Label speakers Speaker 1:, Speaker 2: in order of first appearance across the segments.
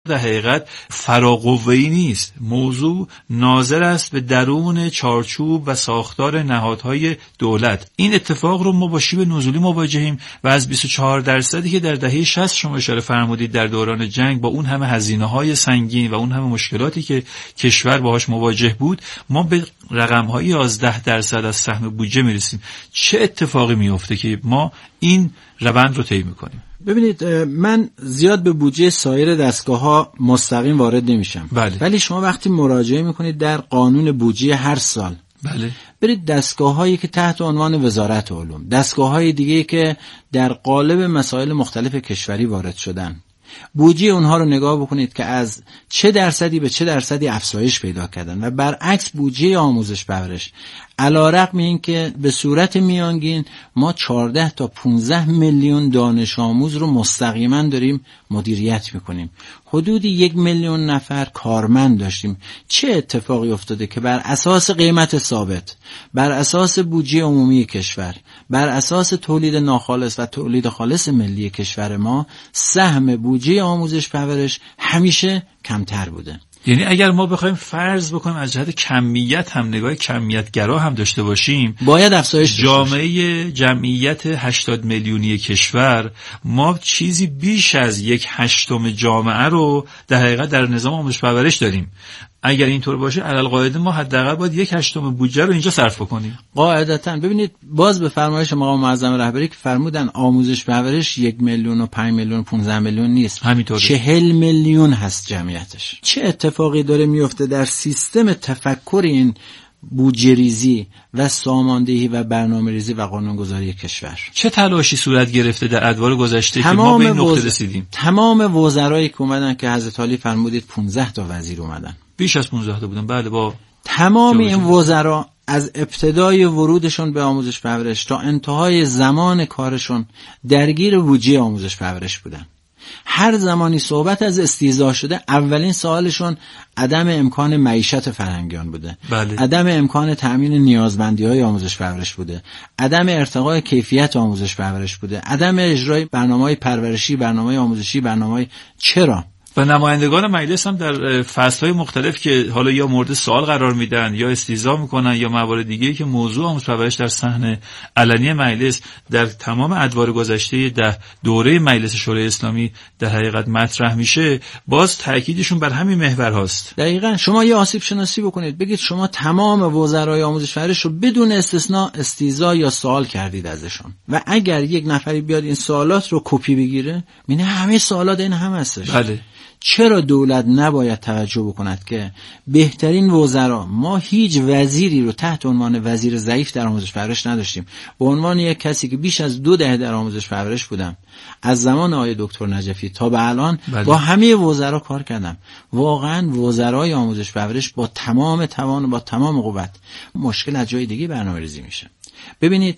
Speaker 1: در حقیقت فراقوه‌ای نیست. موضوع ناظر است به درون چارچوب و ساختار نهادهای دولت. این اتفاق رو ما با شیب نزولی مواجهیم و از 24% که در دهه 60 شما اشاره فرمودید در دوران جنگ با اون همه هزینه‌های سنگین و اون همه مشکلاتی که کشور باهاش مواجه بود، ما به رقم‌های 11% از سهم بودجه میرسیم. چه اتفاقی میفته که ما این روند رو طی می‌کنیم؟
Speaker 2: ببینید، من زیاد به بودجه سایر دستگاه‌ها مستقیم وارد نمیشم.
Speaker 1: بله.
Speaker 2: ولی شما وقتی مراجعه میکنید در قانون بودجه هر سال،
Speaker 1: بله،
Speaker 2: برید دستگاه‌هایی که تحت عنوان وزارت علوم، دستگاه‌های دیگه‌ای که در قالب مسائل مختلف کشوری وارد شدن، بودجه اونها رو نگاه بکنید که از چه درصدی به چه درصدی افزایش پیدا کردن و برعکس بودجه آموزش پرورش علی‌رغم این که به صورت میانگین ما 14 تا 15 میلیون دانش آموز رو مستقیما داریم مدیریت میکنیم، حدود 1 میلیون نفر کارمند داشتیم. چه اتفاقی افتاده که بر اساس قیمت ثابت، بر اساس بودجه عمومی کشور، بر اساس تولید ناخالص و تولید خالص ملی کشور ما، سهم بودجه آموزش پرورش همیشه کمتر بوده.
Speaker 1: یعنی اگر ما بخوایم فرض بکنیم از جهت کمیت هم نگاه کمیتگرا هم داشته باشیم،
Speaker 2: باید افزایش
Speaker 1: جامعه جمعیت 80 میلیونی کشور، ما چیزی بیش از 1/8 جامعه رو در حقیقت در نظام آموزش پرورش داریم. اگر اینطور باشه علالقاعده ما حداقل باید 1/8 بودجه رو اینجا صرف کنیم.
Speaker 2: قاعدتاً ببینید، باز به فرمایش مقام معظم رهبری که فرمودن آموزش پرورش 1 میلیون و 5 میلیون و 15 میلیون نیست،
Speaker 1: همینطوره،
Speaker 2: 40 میلیون هست جمعیتش. چه اتفاقی داره میفته در سیستم تفکر این بودجه ریزی و ساماندهی و برنامه‌ریزی و قانونگذاری کشور؟
Speaker 1: چه تلاشی صورت گرفته در ادوار گذشته که ما به این نقطه رسیدیم؟
Speaker 2: تمام وزرایی که اومدن که حضرت علی فرمودید 15 تا وزیر اومدن،
Speaker 1: بیش از 15 تا بودن. بله، با
Speaker 2: تمام این وزرا از ابتدای ورودشون به آموزش پرورش تا انتهای زمان کارشون درگیر بودجه آموزش پرورش بودن. هر زمانی صحبت از استیضاح شده، اولین سوالشون عدم امکان معیشت فرهنگیان بوده.
Speaker 1: بله.
Speaker 2: عدم امکان تأمین نیازمندی‌های آموزش پرورش بوده، عدم ارتقای کیفیت آموزش پرورش بوده، عدم اجرای برنامه‌های پرورشی، برنامه‌های آموزشی، برنامه‌های چرا؟
Speaker 1: و نمایندگان مجلس هم در فصل‌های مختلف که حالا یا مورد سوال قرار میدن یا استیضاح میکنن یا موارد دیگه‌ای که موضوع آموزش پرورش در صحن علنی مجلس در تمام ادوار گذشته ده دوره مجلس شورای اسلامی در حقیقت مطرح میشه، باز تاکیدشون بر همین محور هاست.
Speaker 2: دقیقاً. شما یه آسیب شناسی بکنید، بگید شما تمام وزرای آموزش پرورش رو بدون استثناء استیضاح یا سوال کردید ازشون، و اگر یک نفری بیاد این سوالات رو کپی بگیره، میبینه همه سوالات این هم هستش.
Speaker 1: بله.
Speaker 2: چرا دولت نباید توجه بکند که بهترین وزرا، ما هیچ وزیری رو تحت عنوان وزیر ضعیف در آموزش پرورش نداشتیم. به عنوان یک کسی که بیش از 2 دهه در آموزش پرورش بودم، از زمان آقای دکتر نجفی تا به الان با همه وزرا کار کردم. واقعا وزرای آموزش پرورش با تمام توان و با تمام قوت، مشکل از جای دیگه برنامه‌ریزی میشه. ببینید،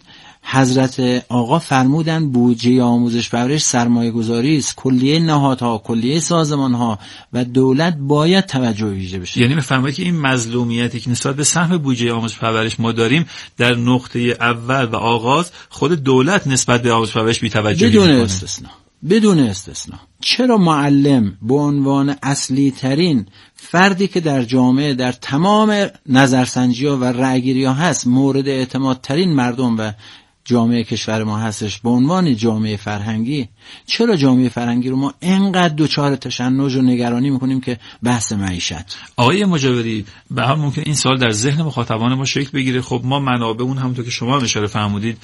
Speaker 2: حضرت آقا فرمودن بودجه آموزش پرورش سرمایه‌گذاری است، کلیه نهادها، کلیه سازمانها و دولت باید توجه ویژه بشه.
Speaker 1: یعنی می‌فرمایید که این مظلومیتی که نسبت به سهم بودجه آموزش پرورش ما داریم در نقطه اول و آغاز خود دولت نسبت به آموزش پرورش بی‌توجهی می‌کنه.
Speaker 2: بدون استثناء. چرا معلم به عنوان اصلی ترین فردی که در جامعه در تمام نظرسنجی‌ها و رأی‌گیری‌ها هست، مورد اعتماد ترین مردم و جامعه کشور ما هستش، به عنوان جامعه فرهنگی، چرا جامعه فرهنگی رو ما اینقدر دچار تشنج و نگرانی میکنیم که بحث معیشت؟
Speaker 1: آقای مجاوری، به هر ممکن این سوال در ذهن مخاطبان ما شکل بگیره، خب ما منابع اون همونطور که شما اشاره فرمودید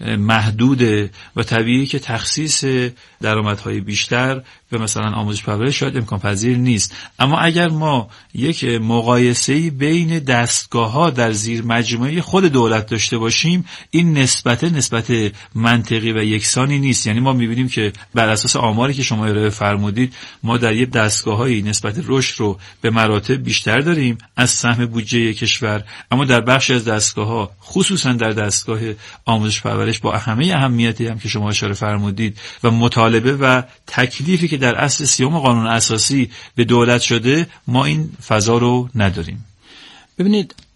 Speaker 1: محدوده و طبیعی که تخصیص درآمدهای بیشتر به مثلا آموزش پرورش شاید امکان پذیر نیست. اما اگر ما یک مقایسه‌ای بین دستگاه‌ها در زیر مجموعه خود دولت داشته باشیم، این نسبت منطقی و یکسانی نیست. یعنی ما می‌بینیم که بر اساس آماری که شما ارائه فرمودید، ما در یک دستگاه‌های نسبت رشد رو به مراتب بیشتر داریم از سهم بودجه کشور، اما در بخشی از دستگاه‌ها، خصوصا در دستگاه آموزش پرورش، با همه اهمیتی هم که شما اشاره فرمودید و مطالبه و تکلیفی که در اصل 30 قانون اساسی به دولت شده، ما این فضا رو نداریم.
Speaker 2: ببینید،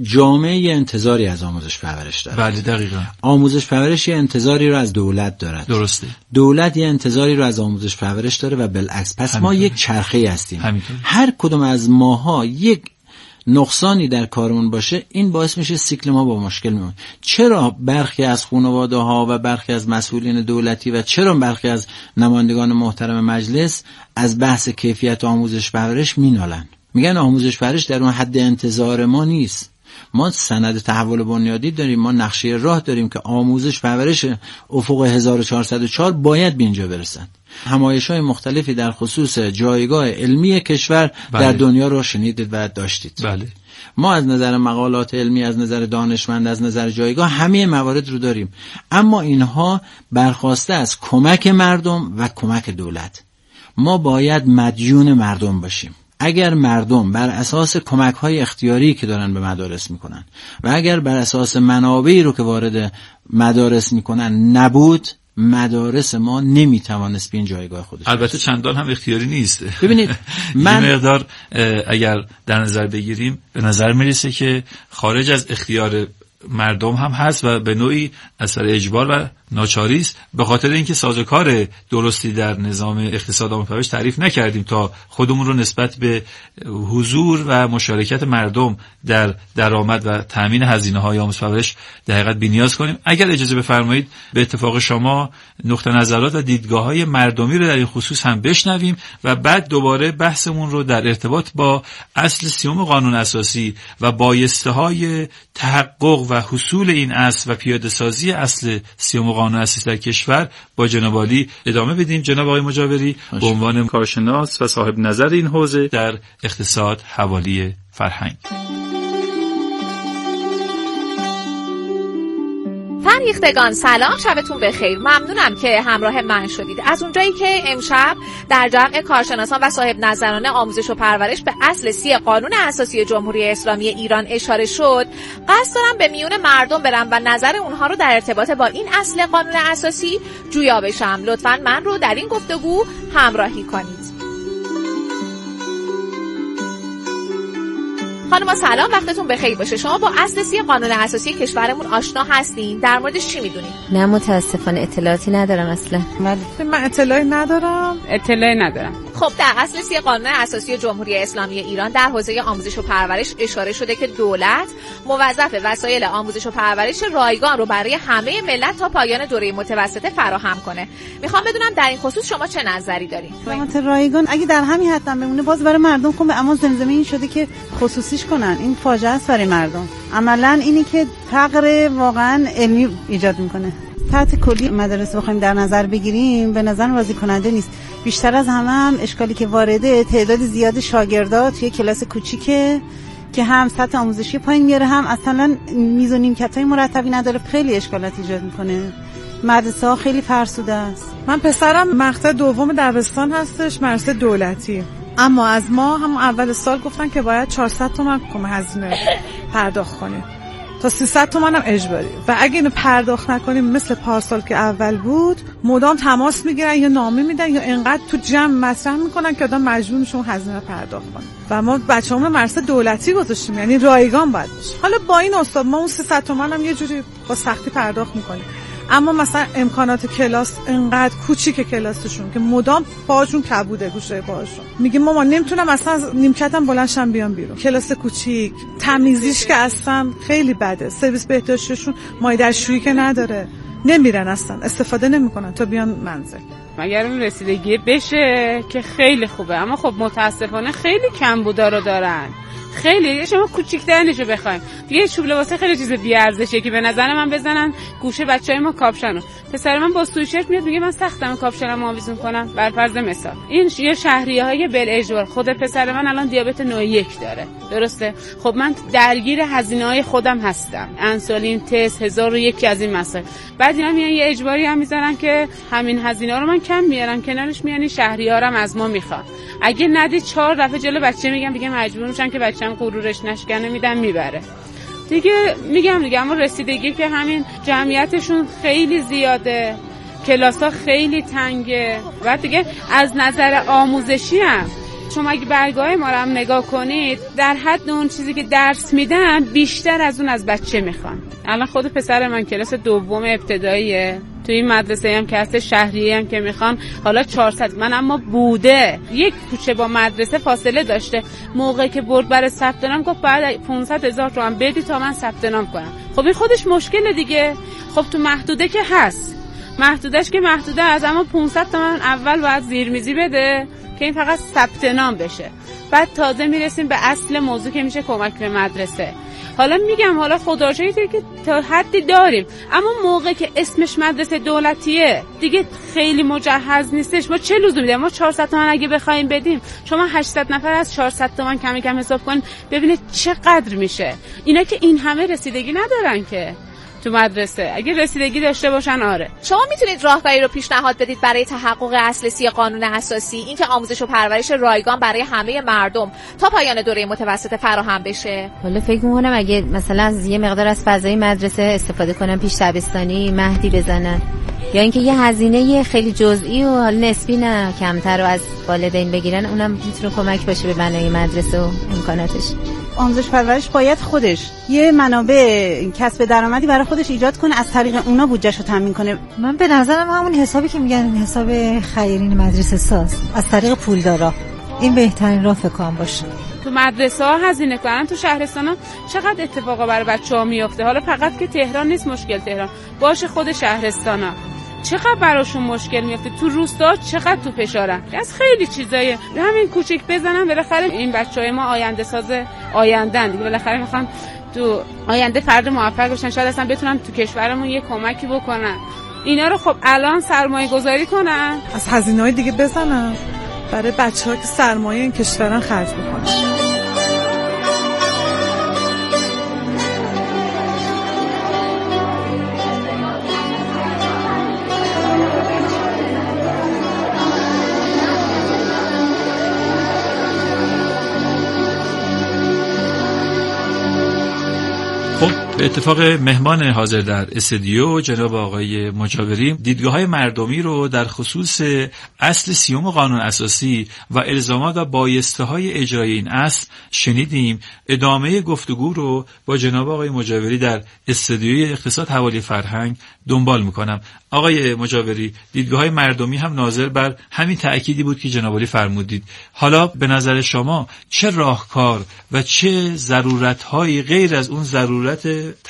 Speaker 2: جامعه یه انتظاری از آموزش پرورش داره.
Speaker 1: بله دقیقاً.
Speaker 2: آموزش پرورش یه انتظاری رو از دولت داره.
Speaker 1: درسته.
Speaker 2: دولت یه انتظاری رو از آموزش پرورش داره و بالعکس. پس ما یک چرخه‌ای هستیم. هر کدوم از ماها یک نقصانی در کارمون باشه، این باعث میشه سیکل ما با مشکل میمونه. چرا برخی از خانواده‌ها و برخی از مسئولین دولتی و چرا برخی از نمایندگان محترم مجلس از بحث کیفیت آموزش پرورش مینالن؟ میگن آموزش پرورش در اون حد انتظار ما نیست. ما سند تحول بنیادی داریم، ما نقشه راه داریم که آموزش پرورش افق 1404 باید به اینجا برسند. همایش‌های مختلفی در خصوص جایگاه علمی کشور در دنیا رو شنیدید و داشتید.
Speaker 1: بله.
Speaker 2: ما از نظر مقالات علمی، از نظر دانشمند، از نظر جایگاه همه موارد رو داریم، اما اینها برخواسته از کمک مردم و کمک دولت. ما باید مدیون مردم باشیم. اگر مردم بر اساس کمک‌های اختیاری که دارن به مدارس میکنن و اگر بر اساس منابعی رو که وارد مدارس میکنن نبود، مدارس ما نمیتوانست به این جایگاه خودش.
Speaker 1: البته چندان هم اختیاری نیست.
Speaker 2: ببینید من
Speaker 1: مقدار اگر در نظر بگیریم به نظر میرسه که خارج از اختیار مردم هم هست و به نوعی اثر اجبار و ناچاری است، به خاطر اینکه سازوکار درستی در نظام اقتصاد آموزش پرورش تعریف نکردیم تا خودمون رو نسبت به حضور و مشارکت مردم در درآمد و تامین هزینه‌های آموزش پرورش در حقیقت بی‌نیاز کنیم. اگر اجازه بفرمایید به اتفاق شما نقطه نظرات و دیدگاه‌های مردمی رو در این خصوص هم بشنویم و بعد دوباره بحثمون رو در ارتباط با اصل 30 قانون اساسی و بایسته‌های تحقق و حصول این اصل و پیاده‌سازی اصل 30 قانون اساسی در کشور با جناب عالی ادامه بدیم. جناب آقای مجاوری به عنوان کارشناس و صاحب نظر این حوزه در اقتصاد حوالی فرهنگ.
Speaker 3: فرهیختگان سلام، شبتون بخیر. ممنونم که همراه من شدید. از اونجایی که امشب در جمع کارشناسان و صاحب نظران آموزش و پرورش به اصل 30 قانون اساسی جمهوری اسلامی ایران اشاره شد، قصد دارم به میون مردم برم و نظر اونها رو در ارتباط با این اصل قانون اساسی جویا بشم. لطفاً من رو در این گفتگو همراهی کنید. خانم سلام، وقتتون بخیر باشه. شما با اصل 30 قانون اساسی کشورمون آشنا هستین؟ در موردش چی میدونید؟
Speaker 4: نه متاسفانه اطلاعاتی ندارم اصلا.
Speaker 5: من اطلاعی ندارم.
Speaker 3: خب در اصل 30 قانون اساسی جمهوری اسلامی ایران در حوزه آموزش و پرورش اشاره شده که دولت موظف وسایل آموزش و پرورش رایگان رو برای همه ملت تا پایان دوره متوسطه فراهم کنه. میخوام بدونم در این خصوص شما چه نظری دارین؟
Speaker 5: خدمات رایگان اگه در همین حد بمونه باز برای مردم خوبه، اما زمزمه این شده که خصوصیش کنن. این فاجعه است برای مردم. عملاً اینی که فقر واقعاً علمی ایجاد میکنه. سطح کلی مدارس بخوایم در نظر بگیریم به نظر راضی کننده نیست. بیشتر از همه هم اشکالی که وارده تعداد زیاد شاگردا توی کلاس کوچیکه که هم سطح آموزشی پایین میاره، هم اصلا میز و نیمکتای مرتبی نداره. خیلی اشکالات ایجاد میکنه. مدرسه ها خیلی فرسوده است.
Speaker 6: من پسرم مقطع دوم دبستان هستش، مدرسه دولتی، اما از ما هم اول سال گفتن که باید 400 تومان هزینه پرداخت کنیم تا 300 تومان هم اجباری، و اگه اینو پرداخت نکنیم مثل پارسال که اول بود مدام تماس میگیرن یا نامه میدن یا اینقدر تو جمع مطرح میکنن که آدم مجبور میشه اون هزینه پرداخت کنه. و ما بچه‌مون رو مدرسه دولتی گذاشتیم، یعنی رایگان باید باشه. حالا با این استاد ما اون 300 تومان هم یه جوری با سختی پرداخت میکنیم، اما مثلا امکانات کلاس انقدر کوچیک کلاسشون که مدام پاهاشون کبوده، گوشه پاهاشون میگه مامان نمیتونم اصلا نیمکتم بلندشم بیام بیرون. کلاس کوچیک، تمیزیش که اصلا خیلی بده، سرویس بهداشتیشون مایه‌دستشویی که نداره، نمیرن اصلا استفاده نمیکنن تا بیان منزل.
Speaker 7: مگر اون رسیدگی بشه که خیلی خوبه، اما خب متاسفانه خیلی کمبودا رو دارن. خیلی شما کوچیک‌ترینشو بخوایم دیگه چوب لباسه خیلی چیز بی ارزشه که به نظر من بزنن گوشه بچهای ما کاپشنو. پسر من با سویشرت میاد میگه من سختم کاپشنمو آویزون کنم. بر فرض مثال این یه شهریه‌های بالاجبار. خود پسر من الان دیابت نوع 1 داره، درسته؟ خب من درگیر هزینه‌های خودم هستم، انسولین، تست، 1001 از این مسائل. بعد اینا میان یه اجباری هم میذارن که همین هزینه‌ها رو من کم میارم، کنارش میانی شهریارم از ما میخوان. اگه ندی 4 دفعه جلو بچه میگم دیگه مجبور میشن که بچه‌م غرورش نشکنه میدم میبره دیگه. میگم اما رسیدگی که همین جمعیتشون خیلی زیاده، کلاس‌ها خیلی تنگه و دیگه از نظر آموزشی هم شما اگه برگاه ما رو هم نگاه کنید، در حد اون چیزی که درس میدن بیشتر از اون از بچه میخوان. الان خود پسر من کلاس دوم ابتداییه، توی این مدرسه هم که هست شهریه هم که میخوان حالا 400 من، اما بوده یک کوچه با مدرسه فاصله داشته، موقعی که برد برای ثبت نام گفت بعد 500,000 تومان بدی تا من ثبت نام کنم. خب این خودش مشکله دیگه. خب تو محدوده که هست، محدودش که محدوده از، اما 500 تومان اول باید زیرمیزی بده که این فقط ثبت نام بشه، بعد تازه میرسیم به اصل موضوع که میشه کمک به مدرسه. حالا میگم حالا خدا رو شکر که تا حدی داریم، اما موقع که اسمش مدرسه دولتیه دیگه خیلی مجهز نیستش. ما چه لزومی داریم؟ ما 400 تومان اگه بخوایم بدیم، شما 800 نفر از 400 تومان کم کم حساب کنید ببینید چقدر میشه. اینا که این همه رسیدگی ندارن که تو مدرسه، اگه رسیدگی داشته باشن آره.
Speaker 3: شما میتونید راهکاری رو پیشنهاد بدید برای تحقق اصل 30 قانون اساسی، اینکه آموزش و پرورش رایگان برای همه مردم تا پایان دوره متوسطه فراهم بشه؟
Speaker 4: حالا فکر می‌کنم اگه مثلا از یه مقدار از فضای مدرسه استفاده کنن، پیش دبستانی مهدی بزنن، یا اینکه یه هزینه خیلی جزئی و نسبی نه کمتر رو از والدین بگیرن، اونم میتونه کمک باشه به بنای مدرسه و امکاناتش.
Speaker 5: آموزش پرورش باید خودش یه منابع کسب درآمدی برای خودش ایجاد کنه، از طریق اونا بودجه‌شو تامین کنه.
Speaker 8: من به نظرم همون حسابی که میگن حساب خیرین مدرسه ساز از طریق پولدارا، این بهترین راه فکر کنم باشه.
Speaker 7: تو مدرسه ها هزینه کنن، تو شهرستان ها چقدر اتفاقا برای بچه‌ها میفته. حالا فقط که تهران نیست مشکل، تهران باشه خود شهرستان ها چقدر براشون مشکل میفته، تو روستا چقدر تو فشارن از خیلی چیزای همین کوچیک بزنن. بالاخره این بچهای ما آینده ساز آیندن دیگه، بالاخره میخوان تو آینده فرد موفق بشن، شاید اصلا بتونن تو کشورمون یه کمکی بکنن. اینا رو خب الان سرمایه گذاری کنن،
Speaker 6: از هزینه‌های دیگه بزنن برای بچه‌ها که سرمایه این کشورن خرج بکنن.
Speaker 1: به اتفاق مهمان حاضر در استودیو جناب آقای مجاوری، دیدگاه‌های مردمی رو در خصوص اصل 30 قانون اساسی و الزامات و بایسته‌های اجرای این اصل شنیدیم. ادامه گفتگو رو با جناب آقای مجاوری در استودیوی اقتصاد حوالی فرهنگ دنبال می‌کنم. آقای مجاوری، دیدگاه‌های مردمی هم ناظر بر همین تأکیدی بود که جناب عالی فرمودید. حالا به نظر شما چه راهکار و چه ضرورت‌هایی غیر از اون ضرورت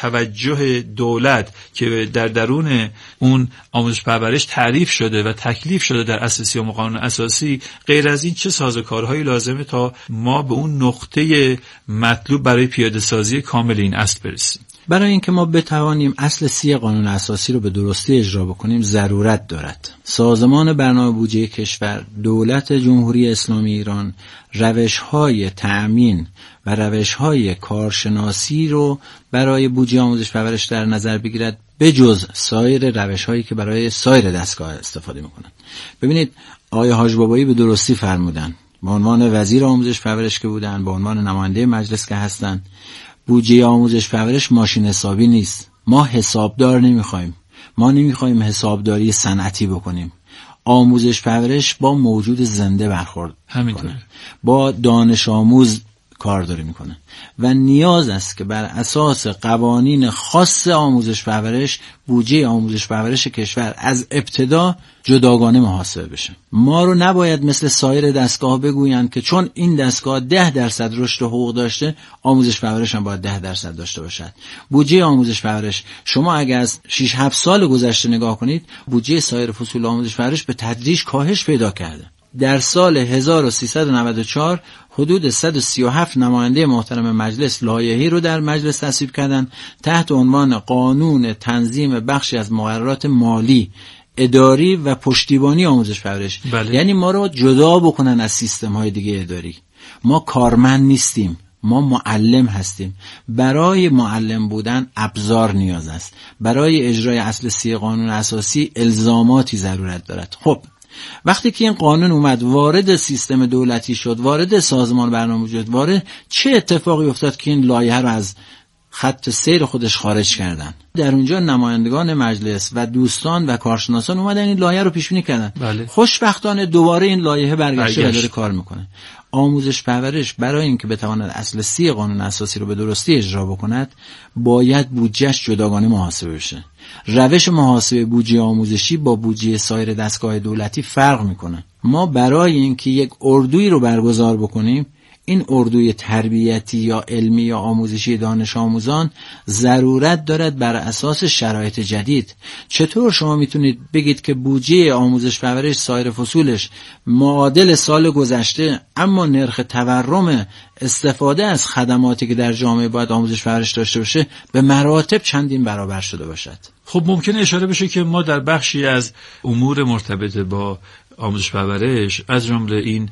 Speaker 1: توجه دولت که در درون اون آموزش پرورش تعریف شده و تکلیف شده در اصل 30 قانون اساسی، غیر از این چه سازوکارهایی لازمه تا ما به اون نقطه مطلوب برای پیاده سازی کامل این اصل برسیم؟
Speaker 2: برای اینکه ما بتوانیم اصل 30 قانون اساسی رو به درستی اجرا بکنیم ضرورت دارد سازمان برنامه بودجه کشور، دولت جمهوری اسلامی ایران روش‌های تأمین و روش‌های کارشناسی رو برای بودجه آموزش پرورش در نظر بگیرد، به جز سایر روش‌هایی که برای سایر دستگاه استفاده می‌کنند. ببینید آقای حاج بابایی به درستی فرمودن، به عنوان وزیر آموزش پرورش که بودن، به عنوان نماینده مجلس که هستند، بودجه آموزش پرورش ماشین حسابی نیست. ما حسابدار نمیخوایم، ما نمیخوایم حسابداری صنعتی بکنیم. آموزش پرورش با موجود زنده برخورد
Speaker 1: همینطوره،
Speaker 2: با دانش آموز کار داره میکنه و نیاز است که بر اساس قوانین خاص آموزش پرورش بودجه آموزش پرورش کشور از ابتدا جداگانه محاسبه بشه. ما رو نباید مثل سایر دستگاه بگویند که چون این دستگاه 10% رشد حقوق داشته آموزش پرورش هم باید 10% داشته باشد. بودجه آموزش پرورش شما اگر از 6-7 سال گذشته نگاه کنید، بودجه سایر فصول آموزش پرورش به تدریج کاهش پیدا کرده. در سال 1394 حدود 137 نماینده محترم مجلس لایحه‌ای رو در مجلس تصویب کردند تحت عنوان قانون تنظیم بخشی از مقررات مالی، اداری و پشتیبانی آموزش پرورش.
Speaker 1: بله.
Speaker 2: یعنی ما رو جدا بکنن از سیستم‌های دیگه اداری. ما کارمند نیستیم، ما معلم هستیم. برای معلم بودن ابزار نیاز است. برای اجرای اصل 30 قانون اساسی الزاماتی ضرورت دارد. خب وقتی که این قانون اومد وارد سیستم دولتی شد، وارد سازمان برنامه‌ریزی شد، وارد چه اتفاقی افتاد که این لایحه رو از خط سیر خودش خارج کردن؟ در اونجا نمایندگان مجلس و دوستان و کارشناسان اومدن این لایحه رو پیش بینی کردن.
Speaker 1: بله.
Speaker 2: خوشبختانه دوباره این لایحه برگشته و داره کار میکنه. آموزش پرورش برای اینکه بتواند اصل 30 قانون اساسی رو به درستی اجرا بکند باید بودجهش جداگانه محاسبه بشه. روش محاسبه بودجه آموزشی با بودجه سایر دستگاه دولتی فرق میکنه. ما برای اینکه یک اردویی رو برگزار بکنیم، این اردوی تربیتی یا علمی یا آموزشی دانش آموزان ضرورت دارد بر اساس شرایط جدید. چطور شما میتونید بگید که بودجه آموزش پرورش سایر فصولش معادل سال گذشته، اما نرخ تورم استفاده از خدماتی که در جامعه باید آموزش پرورش داشته باشه به مراتب چندین برابر شده باشد؟
Speaker 1: خب ممکنه اشاره بشه که ما در بخشی از امور مرتبط با آموزش پرورش، از جمله این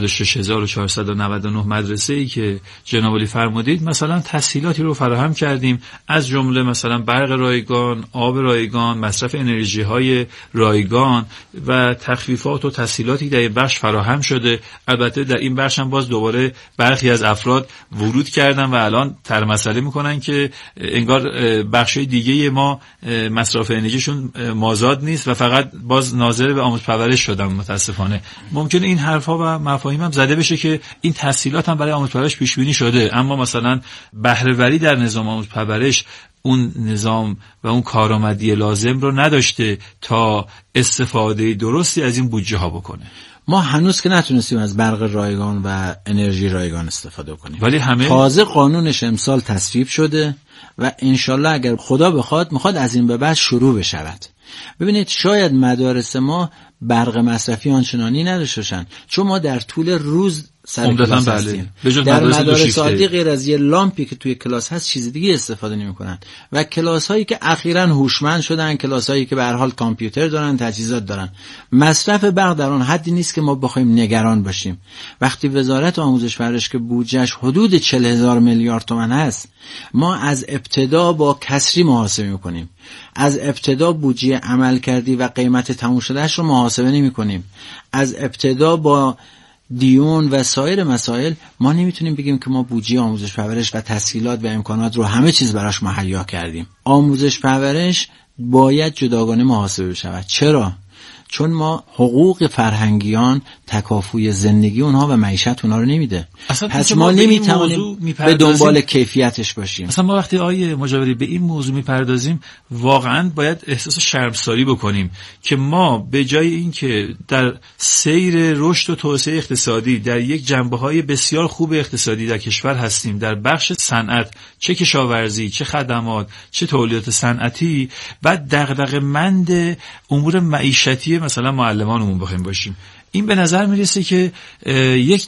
Speaker 1: 106499 مدرسه‌ای که جناب عالی فرمودید، مثلا تسهیلاتی رو فراهم کردیم، از جمله مثلا برق رایگان، آب رایگان، مصرف انرژی‌های رایگان و تخفیفات و تسهیلاتی در این بخش فراهم شده. البته در این بخش هم باز دوباره برخی از افراد ورود کردن و الان مسئله میکنن که انگار بخشای دیگه ما مصرف انرژیشون مازاد نیست و فقط باز ناظر به آموزش پرورش شدن. متاسفانه ممکنه این حرفا و مفاهیم هم زده بشه که این تسهیلات هم برای آموزش پرورش پیش بینی شده، اما مثلا بهره وری در نظام آموزش پرورش اون نظام و اون کارآمدی لازم رو نداشته تا استفاده درستی از این بودجه ها بکنه.
Speaker 2: ما هنوز که نتونستیم از برق رایگان و انرژی رایگان استفاده کنیم،
Speaker 1: ولی همه
Speaker 2: تازه قانونش امسال تصویب شده و انشالله اگر خدا بخواد از این به بعد شروع بشود. ببینید شاید مدارس ما برق مصرفی آنچنانی نداشته باشن، چون ما در طول روز سر کلاس هستیم. در مدارس عادی غیر از یه لامپی که توی کلاس هست چیز دیگه استفاده نمی‌کنن و کلاس هایی که اخیراً هوشمند شدن، کلاس هایی که به هر حال کامپیوتر دارن، تجهیزات دارن، مصرف برق در اون حدی نیست که ما بخوایم نگران باشیم. وقتی وزارت آموزش پرورش که بودجهش حدود 40,000 میلیارد تومان هست، ما از ابتدا با کسری محاسبه می‌کنیم. از ابتدا بودجه عملکردی و قیمت تموم شدهش رو محاسبه نمی‌کنیم. از ابتدا با دیون و سایر مسائل ما نمیتونیم بگیم که ما بودجه آموزش پرورش و تسهیلات و امکانات رو همه چیز براش مهیا کردیم. آموزش پرورش باید جداگانه محاسبه بشود. چرا؟ چون ما حقوق فرهنگیان، تکافوی زندگی اونها و معیشت اونها رو نمیده. پس ما نمیتونیم به دنبال کیفیتش باشیم.
Speaker 1: اصلا ما وقتی آیه مجاوری به این موضوع میپردازیم واقعا باید احساس شرمساری بکنیم که ما به جای اینکه در سیر رشد و توسعه اقتصادی در یک جنبه‌های بسیار خوب اقتصادی در کشور هستیم، در بخش صنعت، چه کشاورزی، چه خدمات، چه تولیدات صنعتی، بعد دغدغه‌مند امور معیشتی مثلا معلمانمون بخوایم باشیم. این به نظر میرسه که یک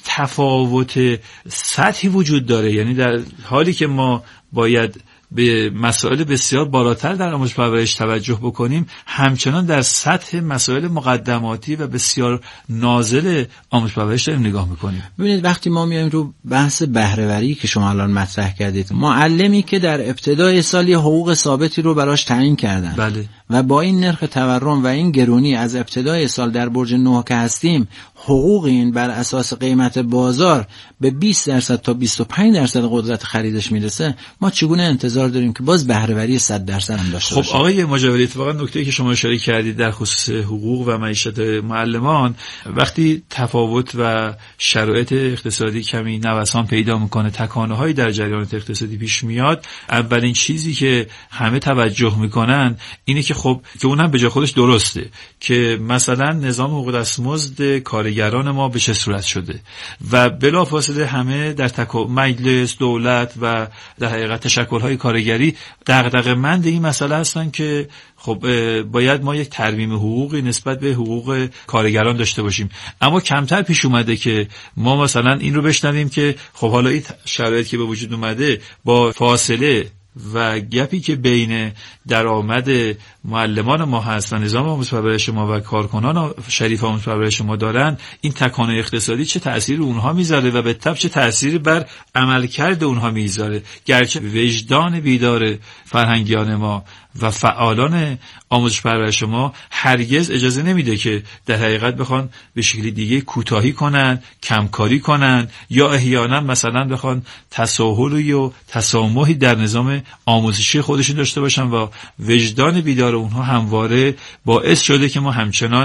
Speaker 1: تفاوت سطحی وجود داره. یعنی در حالی که ما باید به مسائل بسیار بالاتر در آموزش پرورش توجه بکنیم، همچنان در سطح مسائل مقدماتی و بسیار نازل آموزش پرورش داریم نگاه میکنیم.
Speaker 2: ببینید وقتی ما میایم رو بحث بهره‌وری که شما الان مطرح کردید، معلمی که در ابتدای سال حقوق ثابتی رو براش تعیین کردن،
Speaker 1: بله،
Speaker 2: و با این نرخ تورم و این گرونی از ابتدای سال در برج 9 که هستیم، حقوق این بر اساس قیمت بازار به 20% تا 25% قدرت خریدش میرسه، ما چگونه انتظار داریم که باز بهره‌وری 100% هم داشته باشیم؟
Speaker 1: خب آقای مجاوری، اتفاقا نکته‌ای که شما اشاره کردید در خصوص حقوق و معیشت معلمان، وقتی تفاوت و شرایط اقتصادی کمی نوسان پیدا میکنه، تکانه‌هایی در جریانات اقتصادی پیش میاد، اولین چیزی که همه توجه میکنن اینه که خب که اونم به جای خودش درسته که مثلا نظام حقوق دستمزد کارگران ما به چه صورت شده و بلافاصله همه در مجلس، دولت و در حقیقت تشکل‌های کارگری دغدغه‌مند این مسئله هستن که خب باید ما یک ترمیم حقوقی نسبت به حقوق کارگران داشته باشیم. اما کمتر پیش اومده که ما مثلا این رو بشنویم که خب حالا این شرایطی که به وجود اومده با فاصله و گپی که بین درآمد معلمان ما هست و نظام آموزش پرورش ما و کارکنان شریف آموزش پرورش ما دارن، این تکانه اقتصادی چه تأثیری اونها میذاره و به تبع چه تأثیری بر عملکرد اونها میذاره. گرچه وجدان بیدار فرهنگیان ما و فعالان آموزش پرورش ما هرگز اجازه نمیده که در حقیقت بخوان به شکلی دیگه کوتاهی کنن، کمکاری کنن یا احیانا مثلا بخوان تساهلی و تسامحی در نظام آموزشی خودشون داشته باشن و وجدان بیدار اونها همواره باعث شده که ما همچنان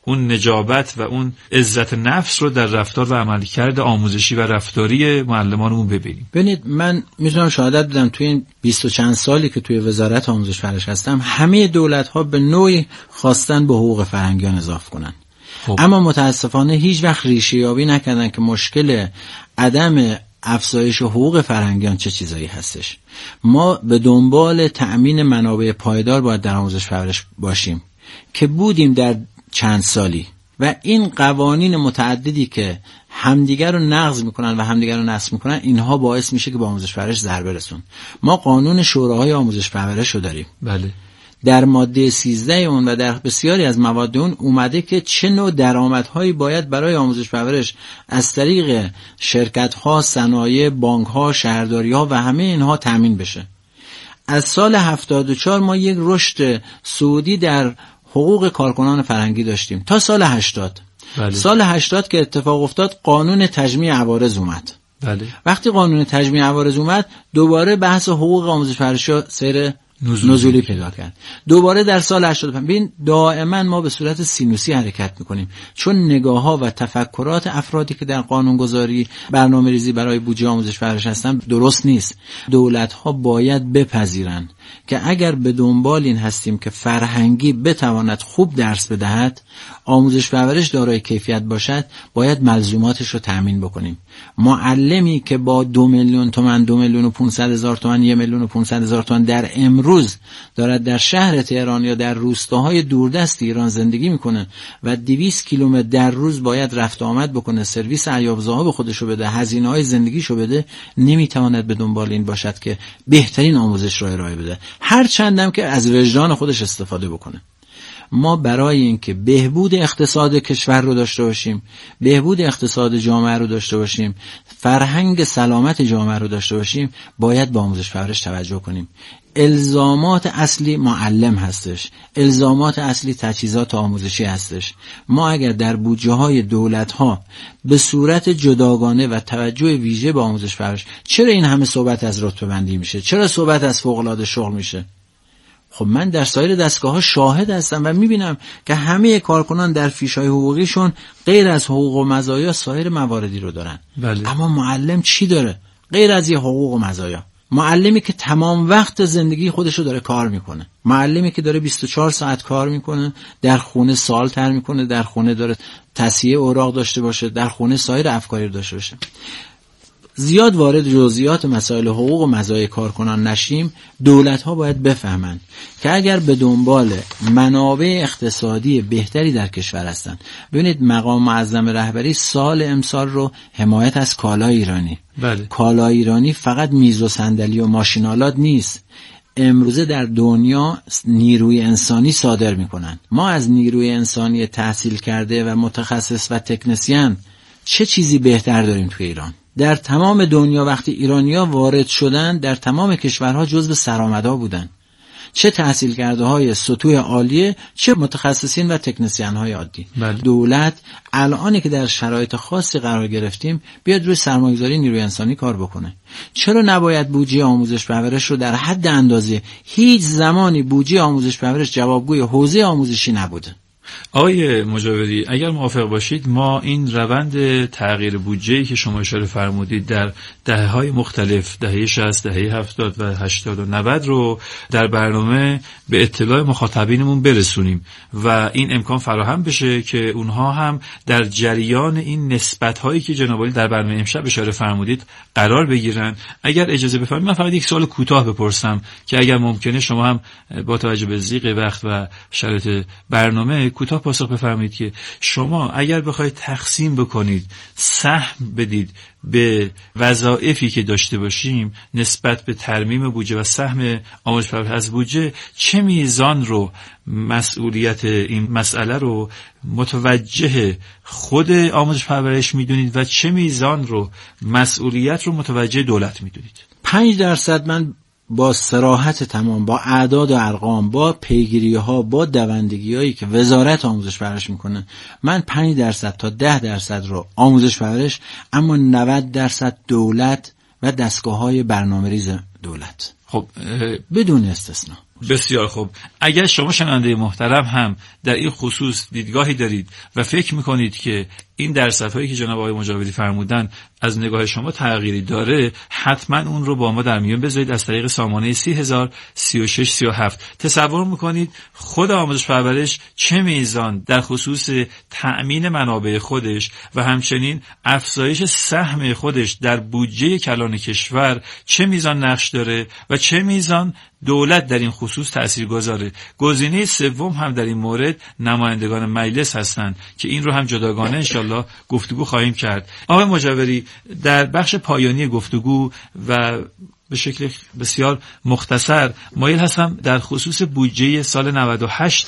Speaker 1: اون نجابت و اون عزت نفس رو در رفتار و عملکرد آموزشی و رفتاری معلمانمون ببینیم.
Speaker 2: ببینید من میتونم شهادت بدم توی این 20 و چند سالی که توی وزارت آموزش پرورش هستم، همه دولت‌ها به نوعی خواستن به حقوق فرهنگیان اضافه کنن. اما متاسفانه هیچ وقت ریشه یابی نکردن که مشکل عدم افزایش حقوق فرهنگیان چه چیزایی هستش. ما به دنبال تأمین منابع پایدار باید در آموزش پرورش باشیم که بودیم در چند سالی و این قوانین متعددی که همدیگر رو نقض میکنن و همدیگر رو نسخ میکنن، اینها باعث میشه که به آموزش پرورش ضربه رسون. ما قانون شوراهای آموزش پرورش رو داریم.
Speaker 1: بله. در
Speaker 2: ماده 13 اون و در بسیاری از مواد اون اومده که چه نوع درآمدهایی باید برای آموزش پرورش از طریق شرکت‌ها، صنایع، بانک‌ها، شهرداری‌ها و همه اینها تامین بشه. از سال 74 ما یک رشد صعودی در حقوق کارکنان فرهنگی داشتیم تا سال 80.
Speaker 1: بله.
Speaker 2: سال 80 که اتفاق افتاد قانون تجمیع عوارض اومد.
Speaker 1: بله.
Speaker 2: وقتی قانون تجمیع عوارض اومد دوباره بحث حقوق آموزش پرورش سیر نزولی پیدا کرد. دوباره در سال 85 ببین دائما ما به صورت سینوسی حرکت میکنیم، چون نگاه‌ها و تفکرات افرادی که در قانونگذاری برنامه‌ریزی برای بودجه آموزش پرورش هستن درست نیست. دولت‌ها باید بپذیرن که اگر به دنبال این هستیم که فرهنگی بتواند خوب درس بدهد، آموزش پرورش دارای کیفیت باشد، باید ملزوماتش رو تامین بکنیم. معلمی که با 2 میلیون تومان، 2,500,000 تومان، 1,500,000 تومان در امروز دارد در شهر تهران یا در روستاهای دوردست ایران زندگی میکنه و 200 کیلومتر در روز باید رفت آمد بکنه، سرویس عیاب ذهاب خودشو بده، هزینه‌های زندگیشو بده، نمیتواند به دنبال این باشد که بهترین آموزش رو ارائه بده، هر چندم که از وجدان خودش استفاده بکنه. ما برای اینکه بهبود اقتصاد کشور رو داشته باشیم، بهبود اقتصاد جامعه رو داشته باشیم، فرهنگ سلامت جامعه رو داشته باشیم، باید به آموزش پرورش توجه کنیم. الزامات اصلی معلم هستش، الزامات اصلی تجهیزات آموزشی هستش. ما اگر در بودجه های دولت ها به صورت جداگانه و توجه ویژه به آموزش پرورش، چرا این همه صحبت از رتبه بندی میشه؟ چرا صحبت از فوق العاده شغل میشه؟ خب من در سایر دستگاه‌ها شاهد هستم و میبینم که همه کارکنان در فیش‌های حقوقیشون غیر از حقوق و مزایا سایر مواردی رو دارن.
Speaker 1: بله.
Speaker 2: اما معلم چی داره غیر از یه حقوق و مزایا؟ معلمی که تمام وقت زندگی خودشو داره کار میکنه، معلمی که داره 24 ساعت کار میکنه، در خونه سال تر میکنه، در خونه داره تصحیح اوراق داشته باشه، در خونه سایر افکاری داشته باشه. زیاد وارد جزئیات مسائل حقوق و مزایای کارکنان نشیم. دولت‌ها باید بفهمند که اگر به دنبال منابع اقتصادی بهتری در کشور هستن، ببینید مقام معظم رهبری سال امسال رو حمایت از کالای ایرانی.
Speaker 1: بله.
Speaker 2: کالای ایرانی فقط میز و صندلی و ماشین‌آلات نیست. امروزه در دنیا نیروی انسانی صادر میکنن. ما از نیروی انسانی تحصیل کرده و متخصص و تکنسین چه چیزی بهتر داریم توی ایران؟ در تمام دنیا وقتی ایرانی‌ها وارد شدن در تمام کشورها جزو سرآمدها بودن، چه تحصیل کرده های سطوح عالیه، چه متخصصین و تکنسین های عادی.
Speaker 1: بله.
Speaker 2: دولت الانی که در شرایط خاصی قرار گرفتیم بیاد روی سرمایه‌گذاری نیروی انسانی کار بکنه. چرا نباید بودجه آموزش پرورش رو در حد اندازه؟ هیچ زمانی بودجه آموزش پرورش جوابگوی حوزه آموزشی نبوده.
Speaker 1: آقای مجاوری اگر موافق باشید ما این روند تغییر بودجه‌ای که شما اشاره فرمودید در دهه‌های مختلف، دهه 60، دهه 70 و 80 و 90 رو در برنامه به اطلاع مخاطبینمون برسونیم و این امکان فراهم بشه که اونها هم در جریان این نسبت‌هایی که جناب عالی در برنامه امشب اشاره فرمودید قرار بگیرن. اگر اجازه بفرمایید من فقط یک سوال کوتاه بپرسم که اگر ممکنه شما هم با توجه به ضیق وقت و شرایط برنامه کوتاه پاسخ بفرمایید که شما اگر بخواید تقسیم بکنید، سهم بدید به وظایفی که داشته باشیم نسبت به ترمیم بودجه و سهم آموزش پرورش از بودجه، چه میزان رو مسئولیت این مسئله رو متوجه خود آموزش پرورش میدونید و چه میزان رو مسئولیت رو متوجه دولت میدونید؟
Speaker 2: 5% من با صراحت تمام، با اعداد و ارقام، با پیگیری‌ها، با دوندگی‌هایی که وزارت آموزش پرورش میکنه، من 5% تا 10% رو آموزش پرورش، اما 90% دولت و دستگاه‌های برنامه‌ریز دولت.
Speaker 1: خب
Speaker 2: بدون استثنا.
Speaker 1: بسیار خوب. اگر شما شنونده محترم هم در این خصوص دیدگاهی دارید و فکر میکنید که این درصدهایی که جناب آقای مجاوری فرمودن از نگاه شما تغییری داره، حتما اون رو با ما در میون بذارید از طریق سامانه 30,036,37. تصور میکنید خود آموزش پرورش چه میزان در خصوص تأمین منابع خودش و همچنین افزایش سهم خودش در بودجه کلان کشور چه میزان نقش داره و چه میزان دولت در این خصوص تاثیرگذاره. گزینه سوم هم در این مورد نمایندگان مجلس هستند که این رو هم جداگانه انشالله گفتگو خواهیم کرد. آقای مجاوری، در بخش پایانی گفتگو و به شکل بسیار مختصر مایل هستم در خصوص بودجه سال 98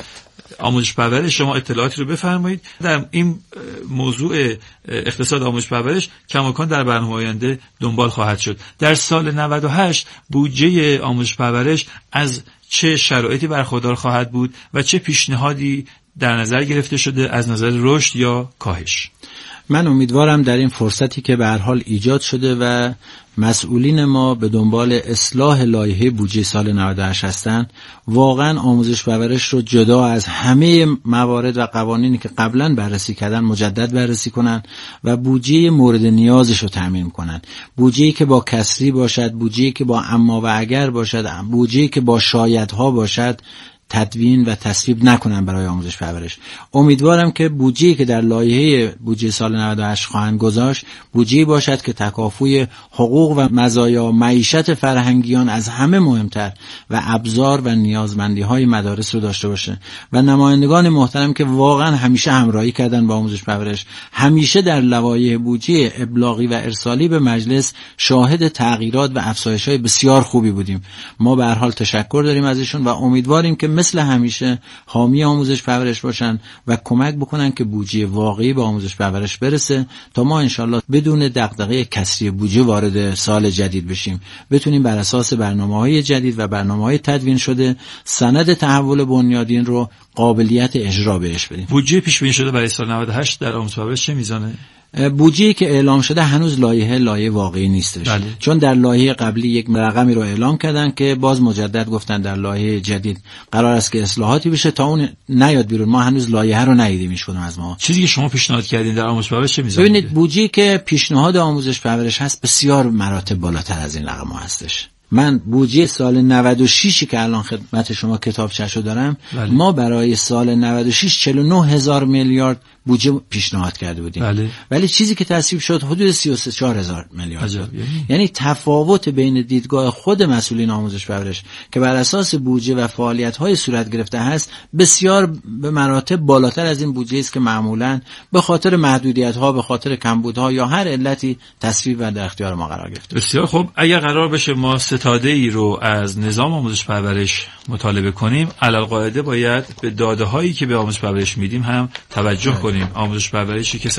Speaker 1: آموزش پرورش شما اطلاعاتی رو بفرمایید. در این موضوع اقتصاد آموزش پرورش کماکان در برنامه آینده دنبال خواهد شد. در سال 98 بودجه آموزش پرورش از چه شرایطی برخوردار خواهد بود و چه پیشنهادی در نظر گرفته شده از نظر رشد یا کاهش؟
Speaker 2: من امیدوارم در این فرصتی که به هر حال ایجاد شده و مسئولین ما به دنبال اصلاح لایحه بودجه سال 98 هستند، واقعا آموزش پرورش رو جدا از همه موارد و قوانینی که قبلا بررسی کردن مجدد بررسی کنن و بودجه مورد نیازش رو تامین کنن. بودجه‌ای که با کسری باشد، بودجه‌ای که با اما و اگر باشد، بودجه‌ای که با شایدها باشد، تدوین و تصویب نکنن برای آموزش پرورش. امیدوارم که بودجه‌ای که در لایحه بودجه سال 98 خواهند گذاشت بودجه‌ای باشد که تکافوی حقوق و مزایا معیشت فرهنگیان از همه مهمتر و ابزار و نیازمندی‌های مدارس رو داشته باشه و نمایندگان محترم که واقعا همیشه همراهی کردن با آموزش پرورش، همیشه در لوایح بودجه ابلاغی و ارسالی به مجلس شاهد تغییرات و افزایش‌های بسیار خوبی بودیم. ما به هر حال تشکر داریم ازشون و امیدواریم که مثل همیشه حامی آموزش پرورش باشن و کمک بکنن که بودجه واقعی به آموزش پرورش برسه تا ما انشالله بدون دغدغه کسری بودجه وارد سال جدید بشیم، بتونیم بر اساس برنامه‌های جدید و برنامه‌های تدوین شده سند تحول بنیادین رو قابلیت اجرا بهش بدیم.
Speaker 1: بودجه پیش بینی شده برای سال 98 در آموزش پرورش چه میزانه؟
Speaker 2: بودجه‌ای که اعلام شده هنوز لایحه واقعی نیستش.
Speaker 1: بله.
Speaker 2: چون در لایحه قبلی یک رقمی رو اعلام کردن که باز مجدد گفتن در لایحه جدید قرار است که اصلاحاتی بشه، تا اون نیاد بیرون ما هنوز لایحه رو ندیدیم هیچ کدوم از ما.
Speaker 1: چیزی که شما پیشنهاد کردین در آموزش پرورش چه میزانه؟
Speaker 2: ببینید بودجه‌ای که پیشنهاد آموزش پرورش هست بسیار مراتب بالاتر از این رقم هستش. من بودجه سال 96 که الان خدمت شما کتابچه‌شو دارم، بله. ما برای سال 96 49,000 میلیارد بودجه پیشنهاد کرده بودیم،
Speaker 1: بله.
Speaker 2: ولی چیزی که تصویب شد حدود 33,000 میلیارد. یعنی تفاوت بین دیدگاه خود مسئولین آموزش پرورش که بر اساس بودجه و فعالیت‌های صورت گرفته هست بسیار به مراتب بالاتر از این بودجه است که معمولاً به خاطر محدودیت‌ها، به خاطر کمبودها یا هر علتی تصویب و در اختیار ما قرار گرفته.
Speaker 1: بسیار خوب. اگر قرار بشه ما ستاده‌ای رو از نظام آموزش پرورش مطالبه کنیم، علالقاعده باید به داده‌هایی که به آموزش پرورش میدیم هم توجه کنیم. آموزش پرورشی که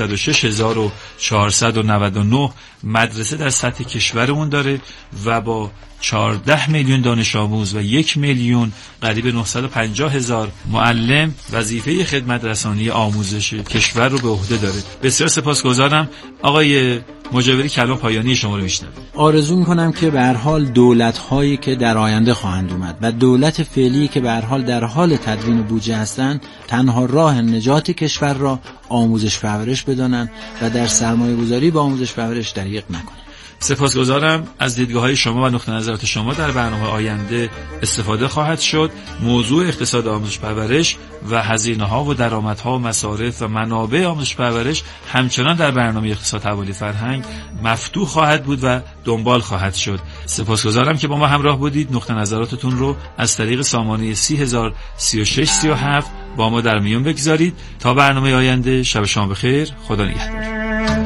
Speaker 1: 106,499 مدرسه در سطح کشورمون داره و با 14 میلیون دانش آموز و 1 میلیون قریب 950,000 معلم وظیفه خدمت رسانی آموزش کشور رو به عهده داره. بسیار سپاسگزارم. آقای مجاوری کلام پایانی شما رو میشنویم.
Speaker 2: آرزو میکنم که به هر حال دولت‌هایی که در آینده خواهند اومد و دولت فعلی که به هر حال در حال تدوین بودجه هستند تنها راه نجات کشور را آموزش پرورش بدانند و در سرمایه‌گذاری به آموزش پرورش دریغ نکنند.
Speaker 1: سپاسگزارم. از دیدگاه‌های شما و نقطه نظرات شما در برنامه آینده استفاده خواهد شد. موضوع اقتصاد آموزش پرورش و هزینه‌ها و درآمدها و مصارف و منابع آموزش پرورش همچنان در برنامه اقتصاد تحولی فرهنگ مفتوح خواهد بود و دنبال خواهد شد. سپاسگزارم که با ما همراه بودید. نقطه نظراتتون رو از طریق سامانه 30,036,37 با ما در میون بگذارید. تا برنامه آینده شب شما بخیر. خدا نگهدار.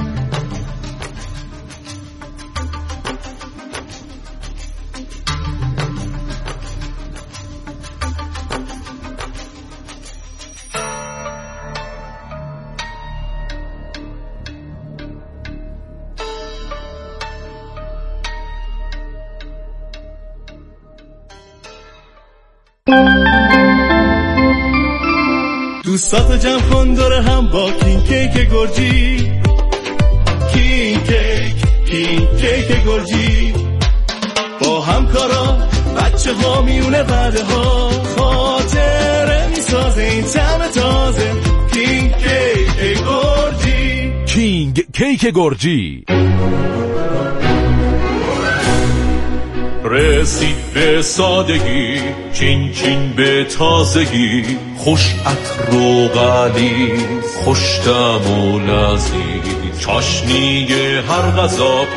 Speaker 9: دوستاتو جمع کن دور هم با کین کیک گرجی، کین کیک گرجی، با همکارا بچه همیشه ها میونه وعده ها، خاطره میسازه این طعم تازه. کینگ کیک گرجی،
Speaker 10: کینگ کیک گرجی.
Speaker 11: رسید به سادگی، چین چین به تازگی، خوش عطر و غلیظ، خوش طعم و لذیذ، چاشنی هر غذا